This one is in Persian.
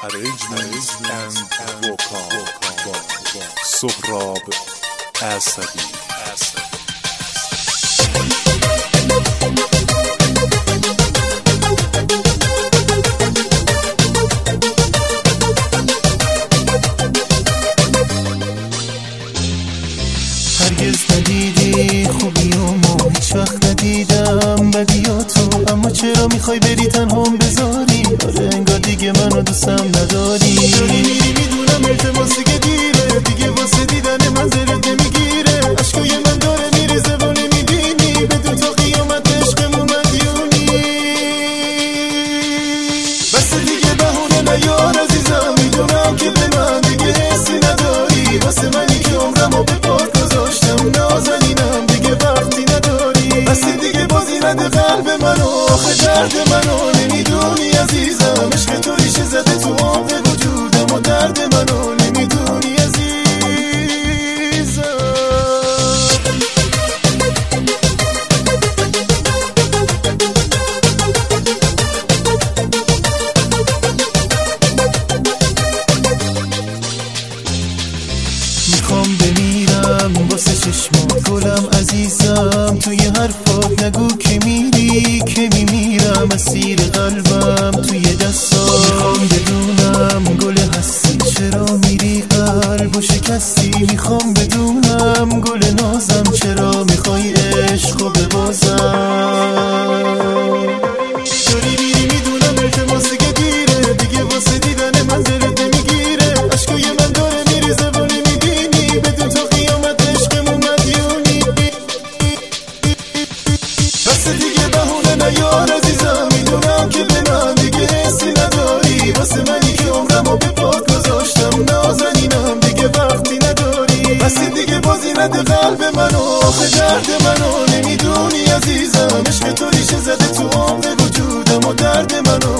arrangements and vocal سهراب اسدی. هرگز ندیدی خوبیامو، هیچ وقت ندیدم بدیاتو، اما چرا میخوای بری تنهام بذاری؟ آره انگار دیگه منو دوستم نداری. داری میری میدونم التماس دیگه دیره، دیگه واسه دیدن من دلت نمیگیره. عشقای من داره میریزه و نمیبینی، بدون تا قیامت عشقمون مدیونی. بس دیگه بهونه نیار عزیزم، میدونم که به من دیگه حسی نداری. واسه منی که عمرمو به پات گذاشتم، نازنینم دیگه وقتی نداری. بس دیگه بازی نده قلب منو، آخه درد منو نمیدونی عزیزم. عشق تو ریشه زده تو عمق وجودم و درد منو نمیدونی عزیزم. میخوام بمیرم واسه چشمات گلم عزیزم، توی حرفات نگو که میری که میمیرم. اسیر قلبم توی دستات، میخوام بدونم گل هستی چرا میری قلبو شکستی. میخوام بدونم گل نازم چرا میخوای عشقو ببازم. داری میری میدونم التماس دیگه دیره، دیگه واسه دیدن من دلت نمیگیره. عشقای من داره میریزه و نمیبینی، بدون تا قیامت عشقمون مدیونی. بس دیگه بهونه نیار عزیزم، میدونم که به من دیگه حسی نداری. واسه منی که عمرمو به پات گذاشتم، نازنینم دیگه وقتی نداری. بس دیگه بازی نده قلب منو، آخه درد منو نمیدونی عزیزم. عشق تو ریشه زده تو عمق وجودم و درد منو